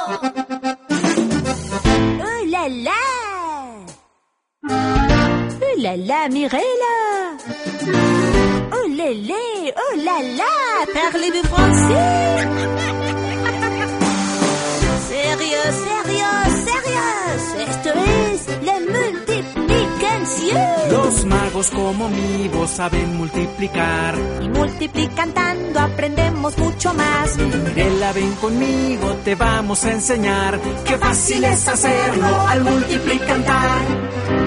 Oh là là! Oh là là, Mirella! Oh lélé! Oh là là! Parlez-vous français? Sérieux, sérieux, sérieux. Esto es la multiplicación. Los magos como mi voz saben multiplicar. Y multiplicando aprendemos mucho más. Mirella, ven conmigo, te vamos a enseñar. Qué fácil es hacerlo al multiplicar.